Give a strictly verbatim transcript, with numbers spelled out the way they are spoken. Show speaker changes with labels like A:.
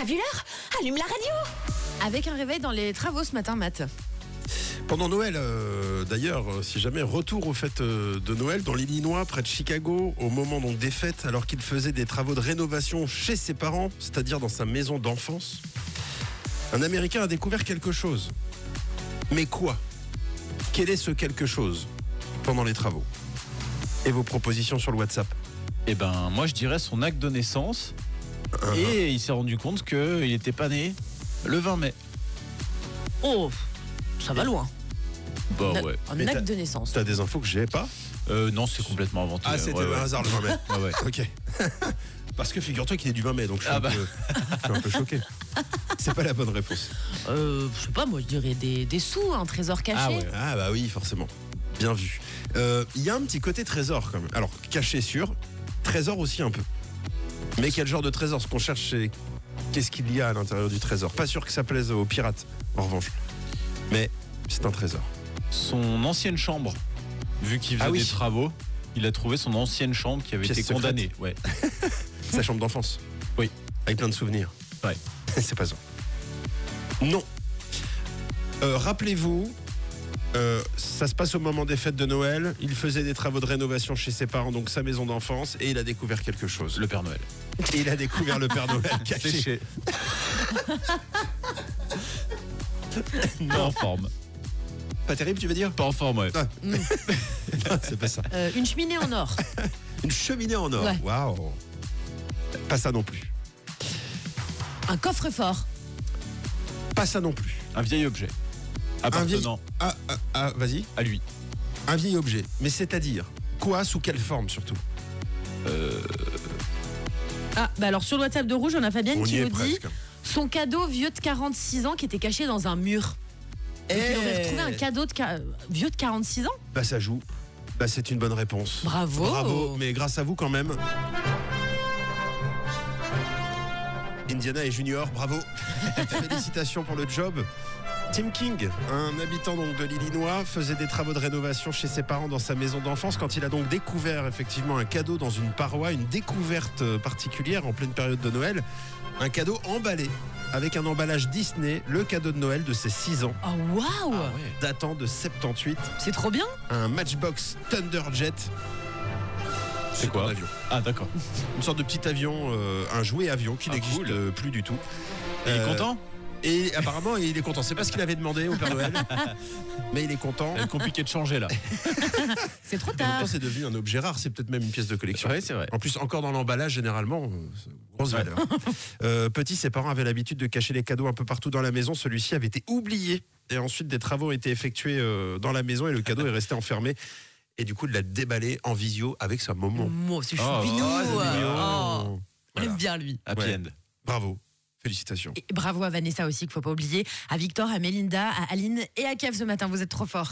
A: vu l'heure? Allume la radio.
B: Avec un réveil dans les travaux ce matin, Matt.
C: Pendant Noël, euh, d'ailleurs, euh, si jamais retour aux fêtes euh, de Noël dans l'Illinois, près de Chicago, au moment donc des fêtes, alors qu'il faisait des travaux de rénovation chez ses parents, c'est-à-dire dans sa maison d'enfance, un Américain a découvert quelque chose. Mais quoi? Quel est ce quelque chose pendant les travaux? Et vos propositions sur le WhatsApp?
D: Eh ben, moi je dirais son acte de naissance.
C: Uh-huh.
D: Et il s'est rendu compte qu'il n'était pas né le vingt mai.
B: Oh, ça va loin.
D: Bah
B: Un-
D: ouais.
B: Un
C: Mais
B: acte
C: t'as-
B: de naissance.
C: T'as des infos que j'ai pas?
D: Euh, non, c'est complètement inventé.
C: Ah, c'était
D: Ouais,
C: le
D: ouais.
C: hasard le vingt mai.
D: Ouais, ouais.
C: Ok. Parce que figure-toi qu'il est du vingt mai, donc je suis,
D: Ah
C: un,
D: bah.
C: peu, je suis un peu choqué. C'est pas la bonne réponse.
B: Euh, je sais pas, moi je dirais des, des sous, un trésor caché.
D: Ah ouais.
C: Ah bah oui, forcément. Bien vu. Euh, Il y a un petit côté trésor quand même. Alors, caché sûr, trésor aussi un peu. Mais quel genre de trésor? Ce qu'on cherche, c'est qu'est-ce qu'il y a à l'intérieur du trésor. Pas sûr que ça plaise aux pirates, en revanche. Mais c'est un trésor.
D: Son ancienne chambre, vu qu'il faisait
C: Ah oui.
D: des travaux, il a trouvé son ancienne chambre qui avait
C: Pièce
D: été
C: secrète.
D: condamnée. Ouais.
C: Sa chambre d'enfance.
D: Oui.
C: Avec plein de souvenirs.
D: Ouais.
C: C'est pas ça. Non. Euh, rappelez-vous, euh, ça se passe au moment des fêtes de Noël. Il faisait des travaux de rénovation chez ses parents, donc sa maison d'enfance, et il a découvert quelque chose.
D: Le Père Noël.
C: Et il a découvert le Père Noël caché.
D: Séché. Pas en forme.
C: Pas terrible, tu veux dire?
D: Pas en forme, ouais.
C: Ah. Non, c'est pas ça.
B: Euh, une cheminée en or.
C: Une cheminée en or.
B: Ouais.
C: Waouh. Pas ça non plus.
B: Un coffre-fort.
C: Pas ça non plus.
D: Un vieil objet.
C: Un vieil.
D: Appartenant
C: Ah, ah, ah, vas-y.
D: à lui.
C: Un vieil objet. Mais c'est-à-dire quoi? Sous quelle forme surtout?
D: Euh,
B: Ah, bah alors sur le WhatsApp de Rouge, on a Fabienne
C: On
B: qui
C: y est
B: nous dit
C: presque.
B: son cadeau vieux de quarante-six ans qui était caché dans un mur. Donc, il aurait retrouvé un cadeau de ca- vieux de quarante-six ans.
C: Bah ça joue. Bah c'est une bonne réponse.
B: Bravo.
C: Bravo, mais grâce à vous quand même. Indiana et Junior, bravo. Félicitations pour le job. Tim King, un habitant donc de l'Illinois, faisait des travaux de rénovation chez ses parents dans sa maison d'enfance quand il a donc découvert effectivement un cadeau dans une paroi, une découverte particulière en pleine période de Noël. Un cadeau emballé avec un emballage Disney, le cadeau de Noël de ses six ans,
B: Oh waouh,
D: ah ouais.
C: datant de soixante-dix-huit,
B: c'est trop bien.
C: un Matchbox Thunderjet.
D: C'est quoi
C: un avion.
D: Ah, d'accord.
C: Une sorte de petit avion, euh, un jouet avion qui
D: Ah,
C: n'existe
D: cool.
C: euh, plus du tout.
D: Il est
C: Euh,
D: content?
C: Et apparemment, il est content. C'est pas ce qu'il avait demandé au Père Noël, mais il est content.
D: C'est compliqué de changer là.
B: C'est trop
C: En même
B: tard.
C: temps, c'est devenu un objet rare. C'est peut-être même une pièce de collection.
D: Ouais, c'est vrai.
C: En plus, encore dans l'emballage, généralement, euh, c'est grosse
D: Ouais.
C: valeur. Euh, petit, ses parents avaient l'habitude de cacher les cadeaux un peu partout dans la maison. Celui-ci avait été oublié. Et ensuite, des travaux ont été effectués euh, dans la maison et le cadeau est resté enfermé. Et du coup, il l'a déballé en visio avec sa maman.
B: Moi, c'est
D: Oh,
B: choupinou.
C: Oh, c'est
B: Oh,
C: mignon.
B: on
C: Voilà.
B: aime bien lui.
D: Happy
C: Ouais.
D: end.
C: Bravo. Félicitations.
B: Et bravo à Vanessa aussi, qu'il faut pas oublier, à Victor, à Mélinda, à Aline et à Kev ce matin. Vous êtes trop forts.